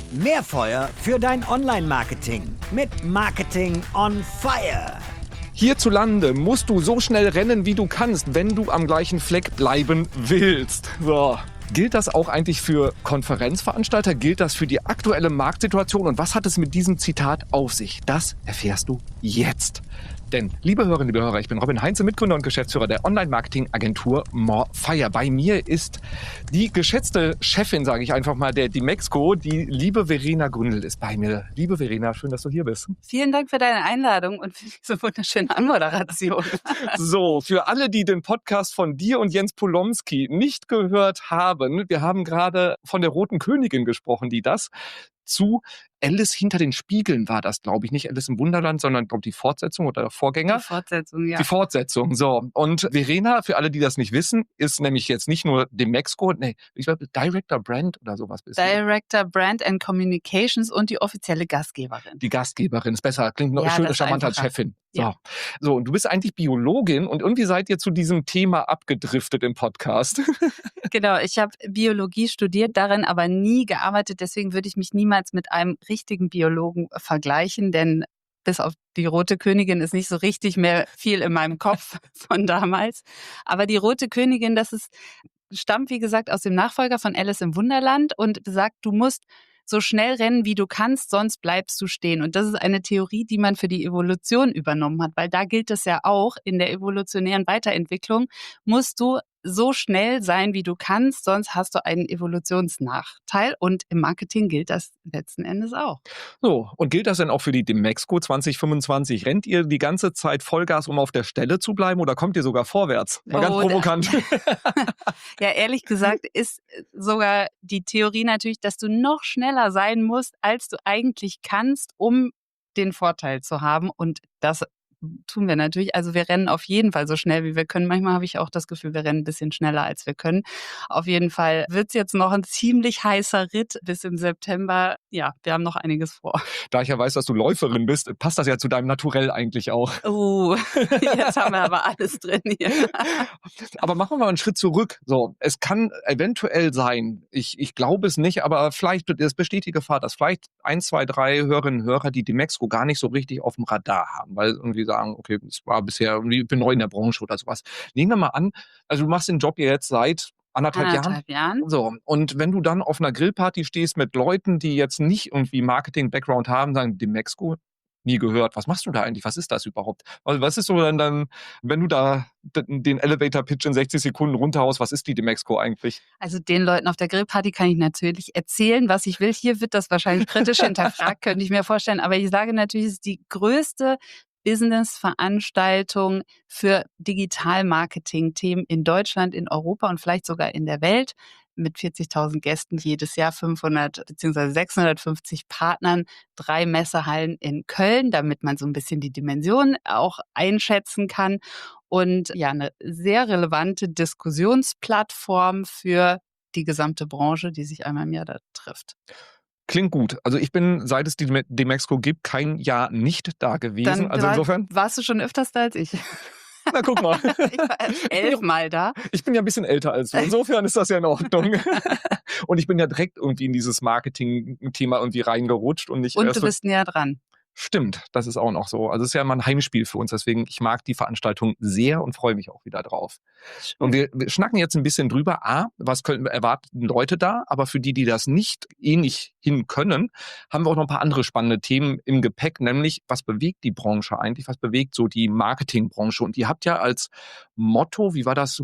Mehr Feuer für dein Online-Marketing mit Marketing on Fire. Hierzulande musst du so schnell rennen, wie du kannst, wenn du am gleichen Fleck bleiben willst. So. Gilt das auch eigentlich für Konferenzveranstalter? Gilt das für die aktuelle Marktsituation? Und was hat es mit diesem Zitat auf sich? Das erfährst du jetzt. Denn, liebe Hörerinnen, liebe Hörer, ich bin Robin Heinze, Mitgründer und Geschäftsführer der Online-Marketing-Agentur Morefire. Bei mir ist die geschätzte Chefin, sage ich einfach mal, der Dimexco, die liebe Verena Gründel ist bei mir. Liebe Verena, schön, dass du hier bist. Vielen Dank für deine Einladung und für diese wunderschöne Anmoderation. So, für alle, die den Podcast von dir und Jens Polomski nicht gehört haben, wir haben gerade von der Roten Königin gesprochen, die das zu Alice hinter den Spiegeln war das, glaube ich. Nicht Alice im Wunderland, sondern, glaube ich, die Fortsetzung oder der Vorgänger. Die Fortsetzung, ja. Die Fortsetzung, so. Und Verena, für alle, die das nicht wissen, ist nämlich jetzt nicht nur Dimexco, ich glaube, Director Brand oder sowas bist du. Director Brand and Communications und die offizielle Gastgeberin. Die Gastgeberin ist besser, klingt noch Ja, schön das ist charmanter als einfacher. Chefin. So. Ja. So, und du bist eigentlich Biologin und irgendwie seid ihr zu diesem Thema abgedriftet im Podcast. Genau, ich habe Biologie studiert, darin aber nie gearbeitet. Deswegen würde ich mich niemals mit einem richtigen Biologen vergleichen, denn bis auf die Rote Königin ist nicht so richtig mehr viel in meinem Kopf von damals. Aber die Rote Königin, stammt, wie gesagt, aus dem Nachfolger von Alice im Wunderland und besagt, du musst so schnell rennen, wie du kannst, sonst bleibst du stehen. Und das ist eine Theorie, die man für die Evolution übernommen hat, weil da gilt es ja auch, in der evolutionären Weiterentwicklung musst du so schnell sein, wie du kannst, sonst hast du einen Evolutionsnachteil. Und im Marketing gilt das letzten Endes auch. So, und gilt das denn auch für die Dimexco 2025? Rennt ihr die ganze Zeit Vollgas, um auf der Stelle zu bleiben oder kommt ihr sogar vorwärts? Mal ganz provokant. Ja, ehrlich gesagt ist sogar die Theorie natürlich, dass du noch schneller sein musst, als du eigentlich kannst, um den Vorteil zu haben. Und das tun wir natürlich. Also wir rennen auf jeden Fall so schnell, wie wir können. Manchmal habe ich auch das Gefühl, wir rennen ein bisschen schneller, als wir können. Auf jeden Fall wird es jetzt noch ein ziemlich heißer Ritt bis im September. Ja, wir haben noch einiges vor. Da ich ja weiß, dass du Läuferin bist, passt das ja zu deinem Naturell eigentlich auch. Jetzt haben wir aber alles drin hier. Aber machen wir mal einen Schritt zurück. So, es kann eventuell sein, ich glaube es nicht, aber vielleicht, es besteht die Gefahr, dass vielleicht 1, 2, 3 Hörerinnen und Hörer, die Dimexco gar nicht so richtig auf dem Radar haben, weil irgendwie sagen, okay, es war bisher irgendwie, ich bin neu in der Branche oder sowas. Nehmen wir mal an, also du machst den Job ja jetzt seit anderthalb Jahren. So, und wenn du dann auf einer Grillparty stehst mit Leuten, die jetzt nicht irgendwie Marketing-Background haben, sagen, Dimexco, nie gehört. Was machst du da eigentlich? Was ist das überhaupt? Also was ist so dann, wenn du da den Elevator-Pitch in 60 Sekunden runterhaust, was ist die Dimexco eigentlich? Also den Leuten auf der Grillparty kann ich natürlich erzählen, was ich will. Hier wird das wahrscheinlich kritisch hinterfragt, könnte ich mir vorstellen. Aber ich sage natürlich, es ist die größte Business-Veranstaltung für Digital-Marketing-Themen in Deutschland, in Europa und vielleicht sogar in der Welt mit 40.000 Gästen jedes Jahr, 500 bzw. 650 Partnern, 3 Messehallen in Köln, damit man so ein bisschen die Dimension auch einschätzen kann. Und ja, eine sehr relevante Diskussionsplattform für die gesamte Branche, die sich einmal im Jahr da trifft. Klingt gut. Also ich bin, seit es die Dimexco gibt, kein Jahr nicht da gewesen. Dann Also insofern. warst du schon öfters da als ich. Na, guck mal. Ich war 11 Mal da. Ich bin ja ein bisschen älter als du. Insofern ist das ja in Ordnung. Und ich bin ja direkt irgendwie in dieses Marketing-Thema irgendwie reingerutscht. Und du bist näher dran. Stimmt, das ist auch noch so. Also es ist ja immer ein Heimspiel für uns. Deswegen, ich mag die Veranstaltung sehr und freue mich auch wieder drauf. Schön. Und wir schnacken jetzt ein bisschen drüber. Was erwarten Leute da? Aber für die das nicht hin können, haben wir auch noch ein paar andere spannende Themen im Gepäck. Nämlich, was bewegt die Branche eigentlich? Was bewegt so die Marketingbranche? Und ihr habt ja als Motto, wie war das?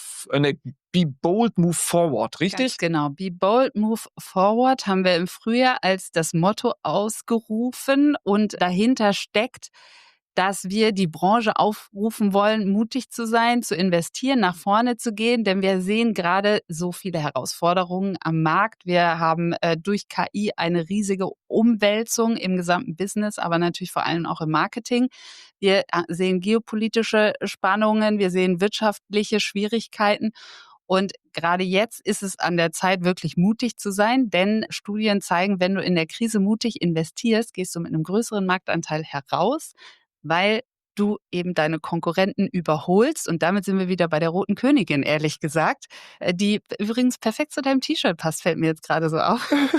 Be bold, move forward, richtig? Ganz genau. Be bold, move forward haben wir im Frühjahr als das Motto ausgerufen und dahinter steckt, dass wir die Branche aufrufen wollen, mutig zu sein, zu investieren, nach vorne zu gehen, denn wir sehen gerade so viele Herausforderungen am Markt. Wir haben durch KI eine riesige Umwälzung im gesamten Business, aber natürlich vor allem auch im Marketing. Wir sehen geopolitische Spannungen, wir sehen wirtschaftliche Schwierigkeiten. Und gerade jetzt ist es an der Zeit, wirklich mutig zu sein, denn Studien zeigen, wenn du in der Krise mutig investierst, gehst du mit einem größeren Marktanteil heraus, weil du eben deine Konkurrenten überholst. Und damit sind wir wieder bei der Roten Königin, ehrlich gesagt, die übrigens perfekt zu deinem T-Shirt passt, fällt mir jetzt gerade so auf.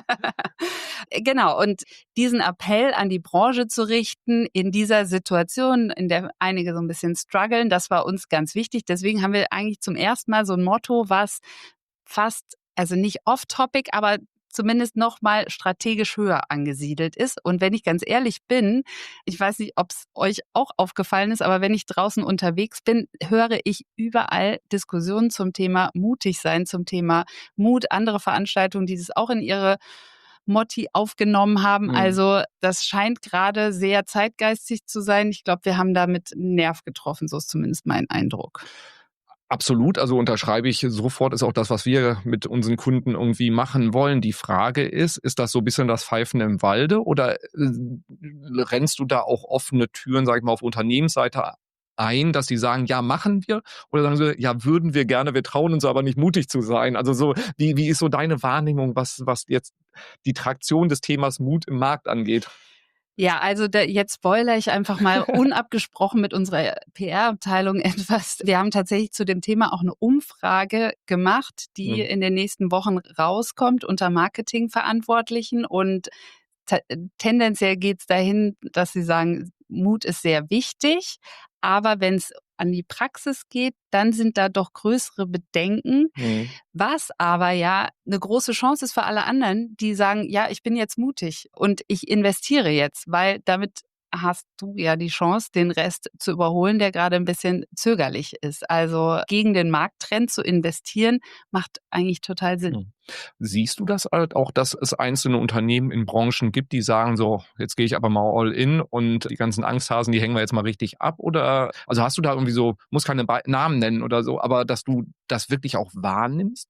Genau, und diesen Appell an die Branche zu richten in dieser Situation, in der einige so ein bisschen strugglen, das war uns ganz wichtig. Deswegen haben wir eigentlich zum ersten Mal so ein Motto, was fast, also nicht off-topic, aber zumindest noch mal strategisch höher angesiedelt ist. Und wenn ich ganz ehrlich bin, ich weiß nicht, ob es euch auch aufgefallen ist, aber wenn ich draußen unterwegs bin, höre ich überall Diskussionen zum Thema mutig sein, zum Thema Mut, andere Veranstaltungen, die das auch in ihre Motti aufgenommen haben. Also das scheint gerade sehr zeitgeistig zu sein. Ich glaube, wir haben damit einen Nerv getroffen, so ist zumindest mein Eindruck. Absolut, also unterschreibe ich sofort, ist auch das, was wir mit unseren Kunden irgendwie machen wollen. Die Frage ist das so ein bisschen das Pfeifen im Walde oder rennst du da auch offene Türen, sag ich mal, auf Unternehmensseite ein, dass die sagen, ja, machen wir? Oder sagen sie, ja, würden wir gerne, wir trauen uns aber nicht mutig zu sein. Also so, wie ist so deine Wahrnehmung, was jetzt die Traktion des Themas Mut im Markt angeht? Ja, also jetzt spoilere ich einfach mal unabgesprochen mit unserer PR-Abteilung etwas. Wir haben tatsächlich zu dem Thema auch eine Umfrage gemacht, die in den nächsten Wochen rauskommt unter Marketingverantwortlichen. Und tendenziell geht es dahin, dass sie sagen, Mut ist sehr wichtig, aber wenn es an die Praxis geht, dann sind da doch größere Bedenken, was aber ja eine große Chance ist für alle anderen, die sagen, ja, ich bin jetzt mutig und ich investiere jetzt, weil damit hast du ja die Chance, den Rest zu überholen, der gerade ein bisschen zögerlich ist. Also gegen den Markttrend zu investieren, macht eigentlich total Sinn. Siehst du das halt auch, dass es einzelne Unternehmen in Branchen gibt, die sagen so, jetzt gehe ich aber mal all in und die ganzen Angsthasen, die hängen wir jetzt mal richtig ab? Oder, also hast du da irgendwie so, muss keine Namen nennen oder so, aber dass du das wirklich auch wahrnimmst?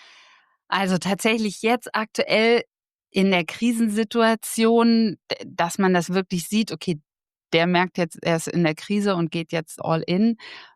Also tatsächlich jetzt aktuell in der Krisensituation, dass man das wirklich sieht, okay, der merkt jetzt, er ist in der Krise und geht jetzt all in.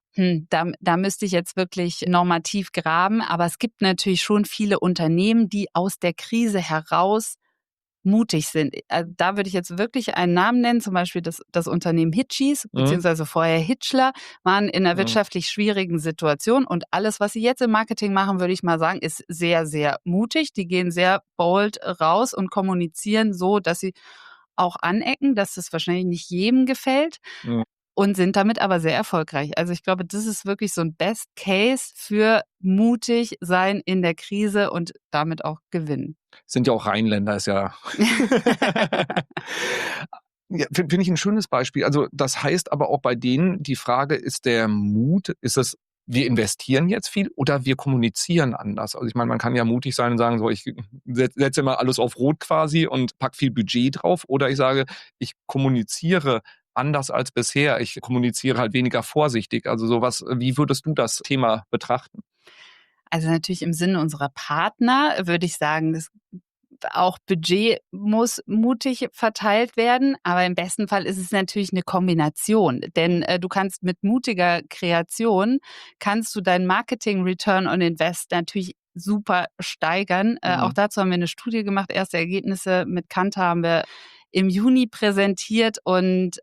Da müsste ich jetzt wirklich normativ graben. Aber es gibt natürlich schon viele Unternehmen, die aus der Krise heraus mutig sind. Da würde ich jetzt wirklich einen Namen nennen, zum Beispiel das Unternehmen Hitchis, beziehungsweise vorher Hitchler, waren in einer wirtschaftlich schwierigen Situation. Und alles, was sie jetzt im Marketing machen, würde ich mal sagen, ist sehr, sehr mutig. Die gehen sehr bold raus und kommunizieren so, dass sie auch anecken, dass das wahrscheinlich nicht jedem gefällt. Und sind damit aber sehr erfolgreich. Also ich glaube, das ist wirklich so ein Best Case für mutig sein in der Krise und damit auch gewinnen. Sind ja auch Rheinländer, ist ja. Ja, finde ich ein schönes Beispiel. Also das heißt aber auch bei denen, die Frage ist der Mut, ist es, wir investieren jetzt viel oder wir kommunizieren anders? Also ich meine, man kann ja mutig sein und sagen, so, ich setze mal alles auf Rot quasi und pack viel Budget drauf. Oder ich sage, ich kommuniziere anders als bisher. Ich kommuniziere halt weniger vorsichtig. Also sowas, wie würdest du das Thema betrachten? Also natürlich im Sinne unserer Partner würde ich sagen, das auch Budget muss mutig verteilt werden, aber im besten Fall ist es natürlich eine Kombination, denn du kannst mit mutiger Kreation, kannst du dein Marketing Return on Invest natürlich super steigern. Auch dazu haben wir eine Studie gemacht, erste Ergebnisse mit Kantar haben wir im Juni präsentiert und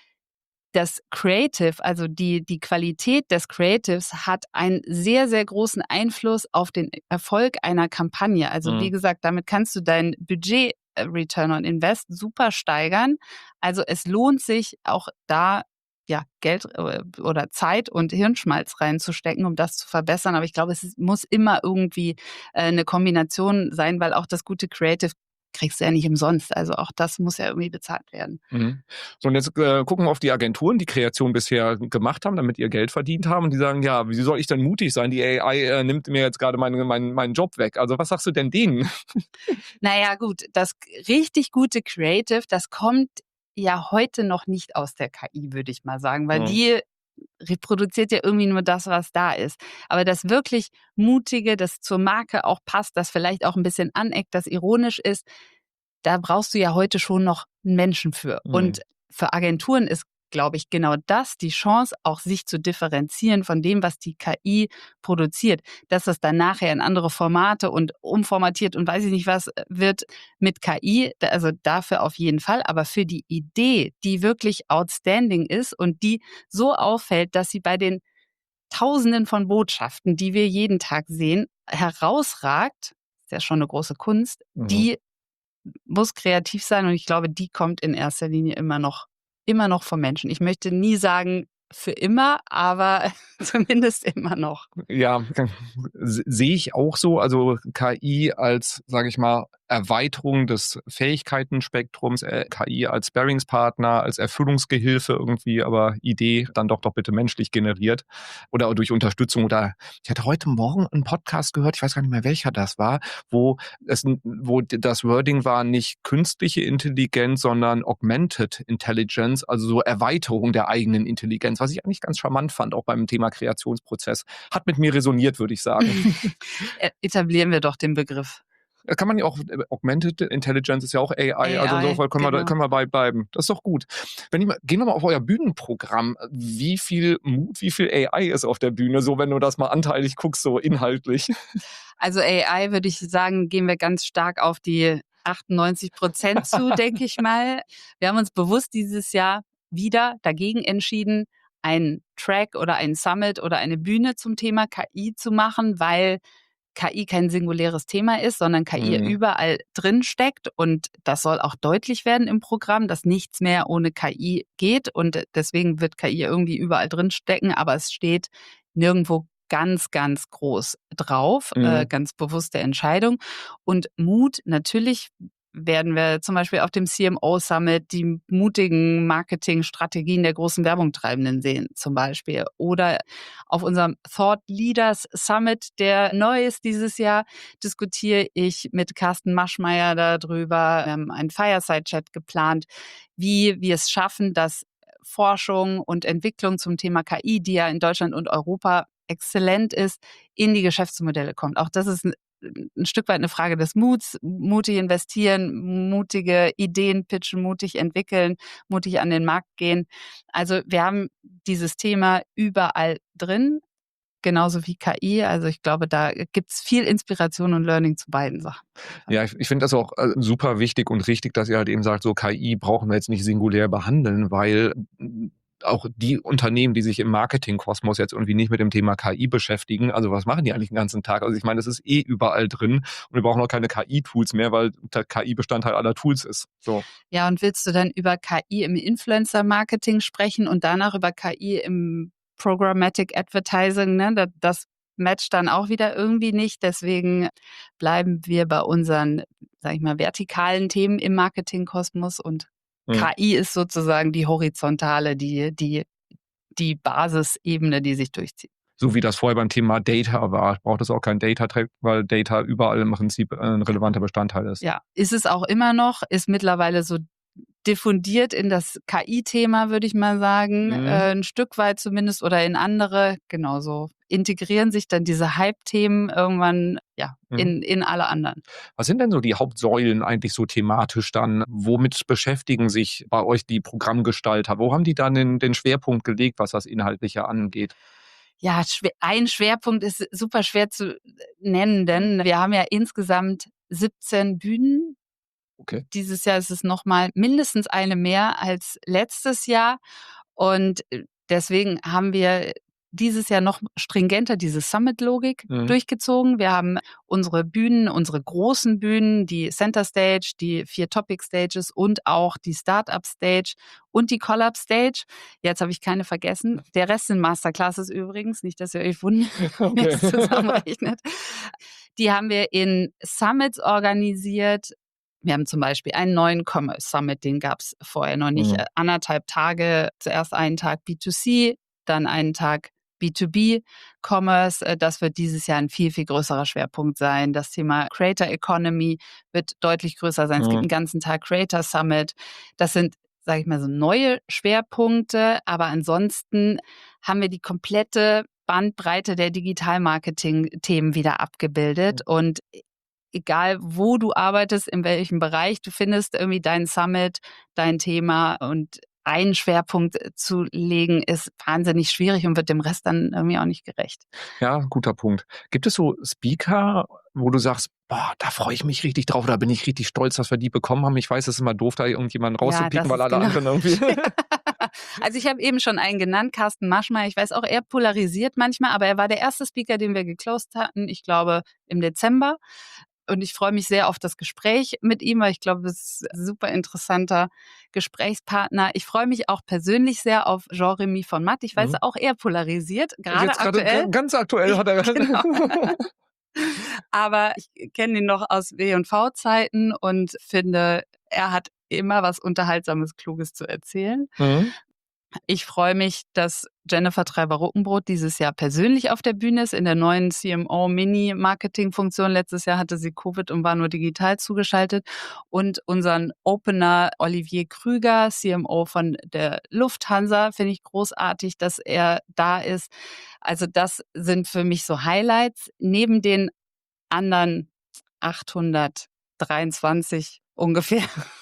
das Creative, also die Qualität des Creatives hat einen sehr, sehr großen Einfluss auf den Erfolg einer Kampagne. Also wie gesagt, damit kannst du dein Budget Return on Invest super steigern. Also es lohnt sich auch da ja, Geld oder Zeit und Hirnschmalz reinzustecken, um das zu verbessern. Aber ich glaube, muss immer irgendwie eine Kombination sein, weil auch das gute Creative kriegst du ja nicht umsonst. Also auch das muss ja irgendwie bezahlt werden. So, und jetzt gucken wir auf die Agenturen, die Kreation bisher gemacht haben, damit ihr Geld verdient haben. Und die sagen, ja, wie soll ich denn mutig sein? Die AI nimmt mir jetzt gerade meinen Job weg. Also was sagst du denn denen? Naja, gut, das richtig gute Creative, das kommt ja heute noch nicht aus der KI, würde ich mal sagen, weil die reproduziert ja irgendwie nur das, was da ist. Aber das wirklich Mutige, das zur Marke auch passt, das vielleicht auch ein bisschen aneckt, das ironisch ist, da brauchst du ja heute schon noch einen Menschen für. Und für Agenturen ist, glaube ich, genau das die Chance, auch sich zu differenzieren von dem, was die KI produziert. Dass das dann nachher in andere Formate und umformatiert und weiß ich nicht was wird mit KI, also dafür auf jeden Fall. Aber für die Idee, die wirklich outstanding ist und die so auffällt, dass sie bei den Tausenden von Botschaften, die wir jeden Tag sehen, herausragt, ist ja schon eine große Kunst, die muss kreativ sein und ich glaube, die kommt in erster Linie immer noch vom Menschen. Ich möchte nie sagen für immer, aber zumindest immer noch. Ja, sehe ich auch so. Also KI als, sage ich mal, Erweiterung des Fähigkeitenspektrums, KI als Sparringspartner, als Erfüllungsgehilfe irgendwie, aber Idee dann doch bitte menschlich generiert oder durch Unterstützung. Oder ich hatte heute Morgen einen Podcast gehört, ich weiß gar nicht mehr, welcher das war, wo das Wording war nicht künstliche Intelligenz, sondern Augmented Intelligence, also so Erweiterung der eigenen Intelligenz, was ich eigentlich ganz charmant fand, auch beim Thema Kreationsprozess. Hat mit mir resoniert, würde ich sagen. Etablieren wir doch den Begriff. Kann man ja auch, Augmented Intelligence ist ja auch AI, also insofern können wir bei bleiben. Das ist doch gut. Gehen wir mal auf euer Bühnenprogramm. Wie viel Mut, wie viel AI ist auf der Bühne, so wenn du das mal anteilig guckst, so inhaltlich? Also AI würde ich sagen, gehen wir ganz stark auf die 98% zu, denke ich mal. Wir haben uns bewusst dieses Jahr wieder dagegen entschieden, einen Track oder ein Summit oder eine Bühne zum Thema KI zu machen, weil KI kein singuläres Thema ist, sondern KI überall drin steckt und das soll auch deutlich werden im Programm, dass nichts mehr ohne KI geht und deswegen wird KI irgendwie überall drin stecken, aber es steht nirgendwo ganz, ganz groß drauf, ganz bewusste Entscheidung und Mut, natürlich werden wir zum Beispiel auf dem CMO Summit die mutigen Marketingstrategien der großen Werbungtreibenden sehen, zum Beispiel. Oder auf unserem Thought Leaders Summit, der neu ist dieses Jahr, diskutiere ich mit Carsten Maschmeyer darüber. Wir haben einen Fireside-Chat geplant, wie wir es schaffen, dass Forschung und Entwicklung zum Thema KI, die ja in Deutschland und Europa exzellent ist, in die Geschäftsmodelle kommt. Auch das ist ein Stück weit eine Frage des Muts, mutig investieren, mutige Ideen pitchen, mutig entwickeln, mutig an den Markt gehen. Also wir haben dieses Thema überall drin, genauso wie KI. Also ich glaube, da gibt's viel Inspiration und Learning zu beiden Sachen. Ja, ich finde das auch super wichtig und richtig, dass ihr halt eben sagt, so KI brauchen wir jetzt nicht singulär behandeln, weil auch die Unternehmen, die sich im Marketingkosmos jetzt irgendwie nicht mit dem Thema KI beschäftigen, also was machen die eigentlich den ganzen Tag? Also ich meine, das ist überall drin und wir brauchen auch keine KI-Tools mehr, weil KI Bestandteil aller Tools ist. So. Ja, und willst du dann über KI im Influencer-Marketing sprechen und danach über KI im Programmatic Advertising, ne? Das matcht dann auch wieder irgendwie nicht. Deswegen bleiben wir bei unseren, sag ich mal, vertikalen Themen im Marketingkosmos und KI ist sozusagen die horizontale, die Basisebene, die sich durchzieht. So wie das vorher beim Thema Data war. Braucht es auch kein Data-Track, weil Data überall im Prinzip ein relevanter Bestandteil ist. Ja, ist es auch immer noch, ist mittlerweile so diffundiert in das KI-Thema, würde ich mal sagen, ein Stück weit zumindest oder in andere, genauso integrieren sich dann diese Hype-Themen irgendwann in alle anderen. Was sind denn so die Hauptsäulen eigentlich so thematisch dann? Womit beschäftigen sich bei euch die Programmgestalter? Wo haben die dann den Schwerpunkt gelegt, was das Inhaltliche angeht? Ja, ein Schwerpunkt ist super schwer zu nennen, denn wir haben ja insgesamt 17 Bühnen. Okay. Dieses Jahr ist es nochmal mindestens eine mehr als letztes Jahr. Und deswegen haben wir dieses Jahr noch stringenter diese Summit-Logik durchgezogen. Wir haben unsere Bühnen, unsere großen Bühnen, die Center Stage, die 4 Topic Stages und auch die Startup Stage und die Collab Stage. Jetzt habe ich keine vergessen. Der Rest sind Masterclasses übrigens, nicht, dass ihr euch wundert, wie ihr es zusammenrechnet. Die haben wir in Summits organisiert. Wir haben zum Beispiel einen neuen Commerce Summit, den gab es vorher noch nicht. 1,5 Tage, zuerst einen Tag B2C, dann einen Tag B2B Commerce. Das wird dieses Jahr ein viel, viel größerer Schwerpunkt sein. Das Thema Creator Economy wird deutlich größer sein. Es gibt einen ganzen Tag Creator Summit. Das sind, sage ich mal, so neue Schwerpunkte. Aber ansonsten haben wir die komplette Bandbreite der Digital-Marketing-Themen wieder abgebildet. Und egal, wo du arbeitest, in welchem Bereich, du findest irgendwie dein Summit, dein Thema und einen Schwerpunkt zu legen, ist wahnsinnig schwierig und wird dem Rest dann irgendwie auch nicht gerecht. Ja, guter Punkt. Gibt es so Speaker, wo du sagst, boah, da freue ich mich richtig drauf, da bin ich richtig stolz, dass wir die bekommen haben. Ich weiß, es ist immer doof, da irgendjemanden rauszupicken, weil alle anderen irgendwie... Also ich habe eben schon einen genannt, Carsten Maschmeyer. Ich weiß auch, er polarisiert manchmal, aber er war der erste Speaker, den wir geclosed hatten, ich glaube im Dezember. Und ich freue mich sehr auf das Gespräch mit ihm, weil ich glaube, es ist ein super interessanter Gesprächspartner. Ich freue mich auch persönlich sehr auf Jean-Remy von Matt. Ich weiß, auch er polarisiert, gerade aktuell. Ganz aktuell hat er. Genau. Aber ich kenne ihn noch aus W&V-Zeiten und finde, er hat immer was Unterhaltsames, Kluges zu erzählen. Mhm. Ich freue mich, dass Jennifer Treiber-Ruckenbrot dieses Jahr persönlich auf der Bühne ist, in der neuen CMO-Mini-Marketing-Funktion. Letztes Jahr hatte sie Covid und war nur digital zugeschaltet. Und unseren Opener Olivier Krüger, CMO von der Lufthansa, finde ich großartig, dass er da ist. Also das sind für mich so Highlights. Neben den anderen 823 ungefähr.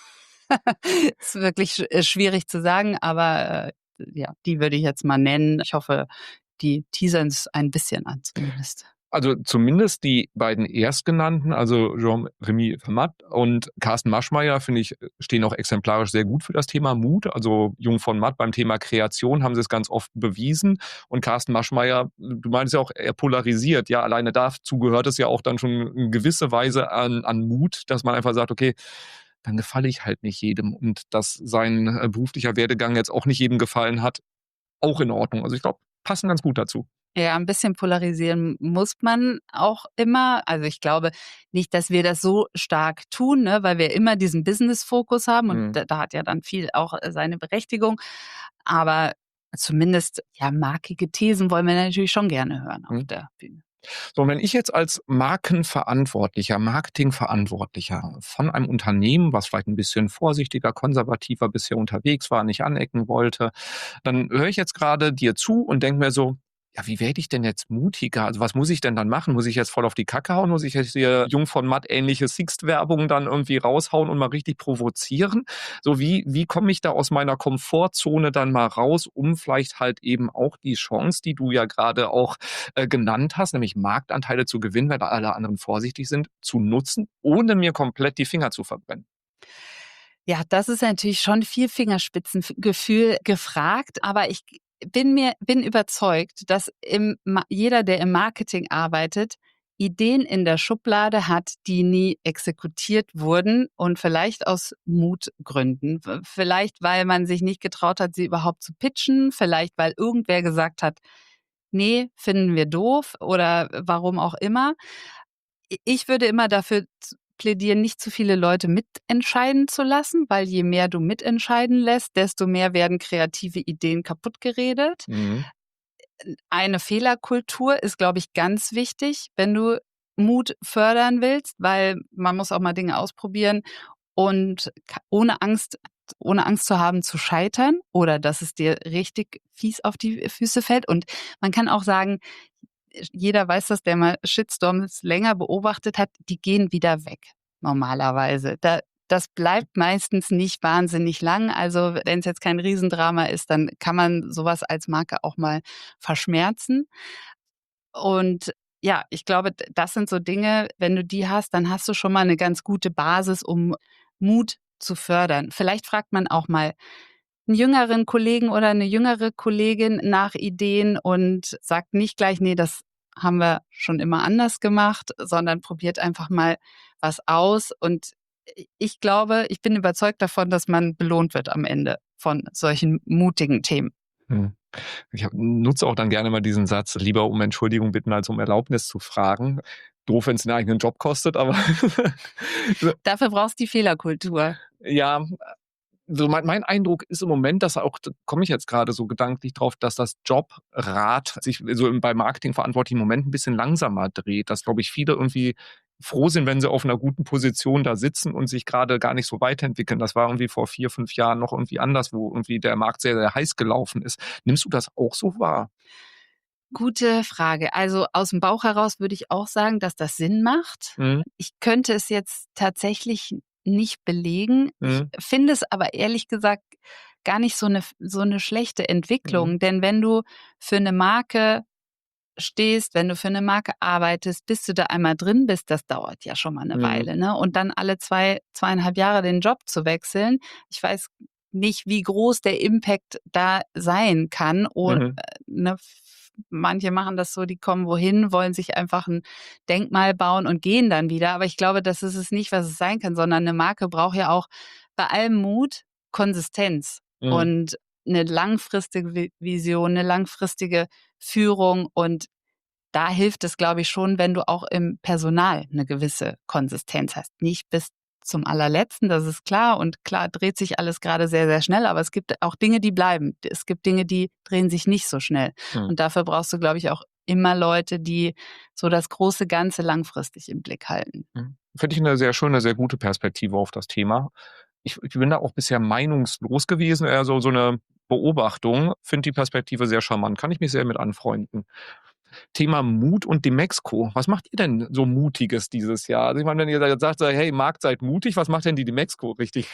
Ist wirklich schwierig zu sagen, aber ja, die würde ich jetzt mal nennen. Ich hoffe, die teasern es ein bisschen an zumindest. Also zumindest die beiden Erstgenannten, also Jean-Remy Vermaat und Carsten Maschmeyer, finde ich, stehen auch exemplarisch sehr gut für das Thema Mut. Also Jung von Matt beim Thema Kreation haben sie es ganz oft bewiesen. Und Carsten Maschmeyer, du meinst ja auch, er polarisiert. Ja, alleine dazu gehört es ja auch dann schon in gewisser Weise an Mut, dass man einfach sagt, okay, dann gefalle ich halt nicht jedem. Und dass sein beruflicher Werdegang jetzt auch nicht jedem gefallen hat, auch in Ordnung. Also ich glaube, passen ganz gut dazu. Ja, ein bisschen polarisieren muss man auch immer. Also ich glaube nicht, dass wir das so stark tun, ne, weil wir immer diesen Business-Fokus haben und da hat ja dann viel auch seine Berechtigung. Aber zumindest ja markige Thesen wollen wir natürlich schon gerne hören auf der Bühne. So, und wenn ich jetzt als Markenverantwortlicher, Marketingverantwortlicher von einem Unternehmen, was vielleicht ein bisschen vorsichtiger, konservativer bisher unterwegs war, nicht anecken wollte, dann höre ich jetzt gerade dir zu und denke mir so, ja, wie werde ich denn jetzt mutiger? Also was muss ich denn dann machen? Muss ich jetzt voll auf die Kacke hauen? Muss ich jetzt hier Jung von Matt ähnliche Sixt-Werbung dann irgendwie raushauen und mal richtig provozieren? So, wie komme ich da aus meiner Komfortzone dann mal raus, um vielleicht halt eben auch die Chance, die du ja gerade auch genannt hast, nämlich Marktanteile zu gewinnen, wenn alle anderen vorsichtig sind, zu nutzen, ohne mir komplett die Finger zu verbrennen? Ja, das ist natürlich schon viel Fingerspitzengefühl gefragt, aber ich bin überzeugt, dass jeder, der im Marketing arbeitet, Ideen in der Schublade hat, die nie exekutiert wurden und vielleicht aus Mutgründen. Vielleicht, weil man sich nicht getraut hat, sie überhaupt zu pitchen, vielleicht, weil irgendwer gesagt hat, nee, finden wir doof oder warum auch immer. Ich würde immer dafür plädieren, nicht zu viele Leute mitentscheiden zu lassen, weil je mehr du mitentscheiden lässt, desto mehr werden kreative Ideen kaputtgeredet. Eine Fehlerkultur ist, glaube ich, ganz wichtig, wenn du Mut fördern willst, weil man muss auch mal Dinge ausprobieren und ohne Angst zu haben zu scheitern oder dass es dir richtig fies auf die Füße fällt. Und man kann auch sagen, jeder weiß das, der mal Shitstorms länger beobachtet hat, die gehen wieder weg, normalerweise. Das bleibt meistens nicht wahnsinnig lang. Also wenn es jetzt kein Riesendrama ist, dann kann man sowas als Marke auch mal verschmerzen. Und ja, ich glaube, das sind so Dinge, wenn du die hast, dann hast du schon mal eine ganz gute Basis, um Mut zu fördern. Vielleicht fragt man auch mal einen jüngeren Kollegen oder eine jüngere Kollegin nach Ideen und sagt nicht gleich, nee, das haben wir schon immer anders gemacht, sondern probiert einfach mal was aus. Und ich glaube, ich bin überzeugt davon, dass man belohnt wird am Ende von solchen mutigen Themen. Ich nutze auch dann gerne mal diesen Satz, lieber um Entschuldigung bitten, als um Erlaubnis zu fragen. Doof, wenn es einen eigenen Job kostet, aber Dafür brauchst du die Fehlerkultur. ja, so mein Eindruck ist im Moment, dass auch, da komme ich jetzt gerade so gedanklich drauf, dass das Jobrad sich so bei Marketingverantwortlichen im Moment ein bisschen langsamer dreht. Dass, glaube ich, viele irgendwie froh sind, wenn sie auf einer guten Position da sitzen und sich gerade gar nicht so weiterentwickeln. Das war irgendwie vor 4, 5 Jahren noch irgendwie anders, wo irgendwie der Markt sehr, sehr heiß gelaufen ist. Nimmst du das auch so wahr? Gute Frage. Also aus dem Bauch heraus würde ich auch sagen, dass das Sinn macht. Mhm. Ich könnte es jetzt tatsächlich nicht belegen. Mhm. Ich finde es aber ehrlich gesagt gar nicht so eine schlechte Entwicklung. Denn wenn du für eine Marke stehst, wenn du für eine Marke arbeitest, bis du da einmal drin bist, das dauert ja schon mal eine Weile, ne? Und dann alle 2,5 Jahre den Job zu wechseln. Ich weiß nicht, wie groß der Impact da sein kann, ne, manche machen das so, die kommen wohin, wollen sich einfach ein Denkmal bauen und gehen dann wieder. Aber ich glaube, das ist es nicht, was es sein kann, sondern eine Marke braucht ja auch bei allem Mut Konsistenz Mhm. und eine langfristige Vision, eine langfristige Führung. Und da hilft es, glaube ich, schon, wenn du auch im Personal eine gewisse Konsistenz hast. Nicht bis zum Allerletzten, das ist klar. Und klar dreht sich alles gerade sehr, sehr schnell, aber es gibt auch Dinge, die bleiben. Es gibt Dinge, die drehen sich nicht so schnell. Mhm. Und dafür brauchst du, glaube ich, auch immer Leute, die so das große Ganze langfristig im Blick halten. Finde ich eine sehr schöne, sehr gute Perspektive auf das Thema. Ich bin da auch bisher meinungslos gewesen, eher so eine Beobachtung. Finde die Perspektive sehr charmant, kann ich mich sehr mit anfreunden. Thema Mut und Demexco. Was macht ihr denn so Mutiges dieses Jahr? Also ich meine, wenn ihr da sagt, so, hey, Markt, seid mutig, was macht denn die Demexco richtig?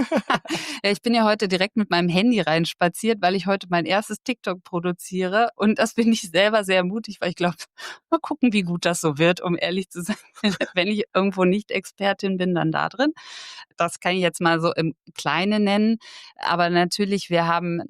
Ja, ich bin ja heute direkt mit meinem Handy reinspaziert, weil ich heute mein erstes TikTok produziere. Und das finde ich selber sehr mutig, weil ich glaube, mal gucken, wie gut das so wird, um ehrlich zu sein. Wenn ich irgendwo nicht Expertin bin, dann da drin. Das kann ich jetzt mal so im Kleinen nennen. Aber natürlich, wir haben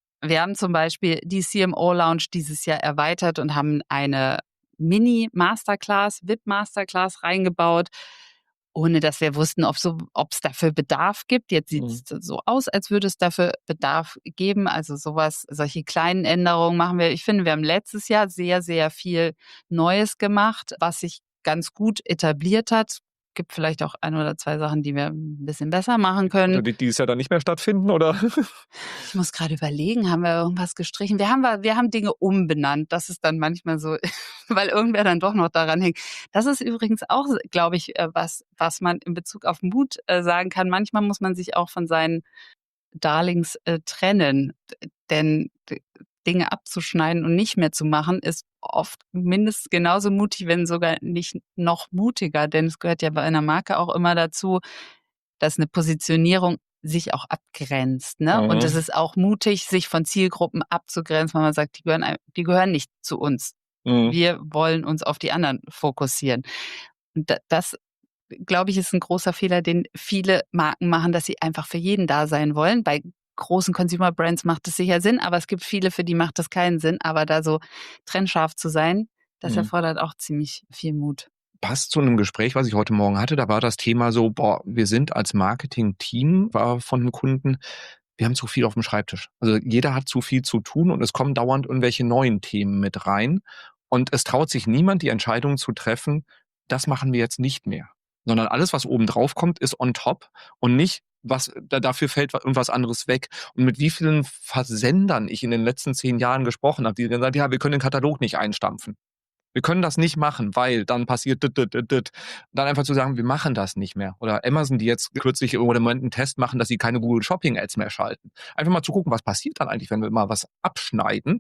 zum Beispiel die CMO-Lounge dieses Jahr erweitert und haben eine Mini-Masterclass, VIP-Masterclass reingebaut, ohne dass wir wussten, ob es dafür Bedarf gibt. Jetzt sieht es so aus, als würde es dafür Bedarf geben. Also solche kleinen Änderungen machen wir. Ich finde, wir haben letztes Jahr sehr, sehr viel Neues gemacht, was sich ganz gut etabliert hat. Gibt vielleicht auch 1 oder 2 Sachen, die wir ein bisschen besser machen können. Oder die dieses Jahr dann nicht mehr stattfinden, oder? Ich muss gerade überlegen, haben wir irgendwas gestrichen? Wir haben Dinge umbenannt. Das ist dann manchmal so, weil irgendwer dann doch noch daran hängt. Das ist übrigens auch, glaube ich, was man in Bezug auf Mut sagen kann. Manchmal muss man sich auch von seinen Darlings trennen. Denn Dinge abzuschneiden und nicht mehr zu machen, ist oft mindestens genauso mutig, wenn sogar nicht noch mutiger. Denn es gehört ja bei einer Marke auch immer dazu, dass eine Positionierung sich auch abgrenzt. Ne? Und es ist auch mutig, sich von Zielgruppen abzugrenzen, wenn man sagt, die gehören nicht zu uns. Wir wollen uns auf die anderen fokussieren. Und das, glaube ich, ist ein großer Fehler, den viele Marken machen, dass sie einfach für jeden da sein wollen. Bei großen Consumer Brands macht es sicher Sinn, aber es gibt viele, für die macht das keinen Sinn. Aber da so trennscharf zu sein, das erfordert auch ziemlich viel Mut. Passt zu einem Gespräch, was ich heute Morgen hatte. Da war das Thema so, wir sind als Marketing-Team, war von einem Kunden, wir haben zu viel auf dem Schreibtisch. Also jeder hat zu viel zu tun und es kommen dauernd irgendwelche neuen Themen mit rein. Und es traut sich niemand, die Entscheidung zu treffen, das machen wir jetzt nicht mehr. Sondern alles, was oben drauf kommt, ist on top und nicht, dafür fällt irgendwas anderes weg. Und mit wie vielen Versendern ich in den letzten 10 Jahren gesprochen habe, die gesagt haben, ja, wir können den Katalog nicht einstampfen. Wir können das nicht machen, weil dann passiert dit. Dann einfach zu sagen, wir machen das nicht mehr. Oder Amazon, die jetzt kürzlich im Moment einen Test machen, dass sie keine Google Shopping Ads mehr schalten. Einfach mal zu gucken, was passiert dann eigentlich, wenn wir mal was abschneiden.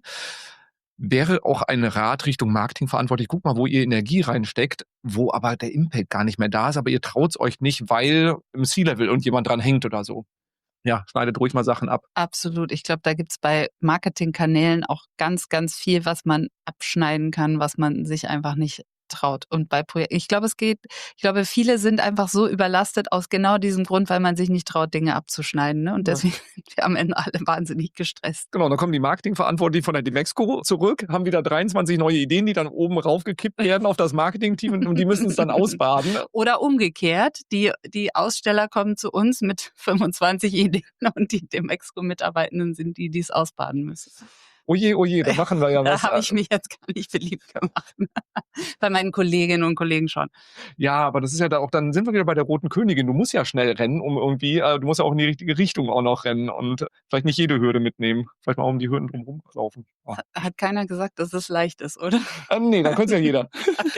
Wäre auch ein Rat Richtung Marketing verantwortlich. Guck mal, wo ihr Energie reinsteckt, wo aber der Impact gar nicht mehr da ist, aber ihr traut es euch nicht, weil im C-Level irgendjemand dran hängt oder so. Ja, schneidet ruhig mal Sachen ab. Absolut. Ich glaube, da gibt's bei Marketingkanälen auch ganz, ganz viel, was man abschneiden kann, was man sich einfach nicht traut. Und bei Projekten, ich glaube, viele sind einfach so überlastet aus genau diesem Grund, weil man sich nicht traut, Dinge abzuschneiden. Ne? Und deswegen sind wir am Ende alle wahnsinnig gestresst. Genau, dann kommen die Marketingverantwortlichen von der Demexco zurück, haben wieder 23 neue Ideen, die dann oben raufgekippt werden auf das Marketingteam und die müssen es dann ausbaden. Oder umgekehrt, die Aussteller kommen zu uns mit 25 Ideen und die Demexco-Mitarbeitenden sind die es ausbaden müssen. Oje, da machen wir ja was. Da habe ich mich jetzt gar nicht beliebt gemacht. Bei meinen Kolleginnen und Kollegen schon. Ja, aber das ist ja da auch, dann sind wir wieder bei der Roten Königin. Du musst ja schnell rennen, um irgendwie, du musst ja auch in die richtige Richtung auch noch rennen und vielleicht nicht jede Hürde mitnehmen. Vielleicht mal um die Hürden drumherum laufen. Oh. Hat keiner gesagt, dass es leicht ist, oder? Nee, dann könnte es ja jeder.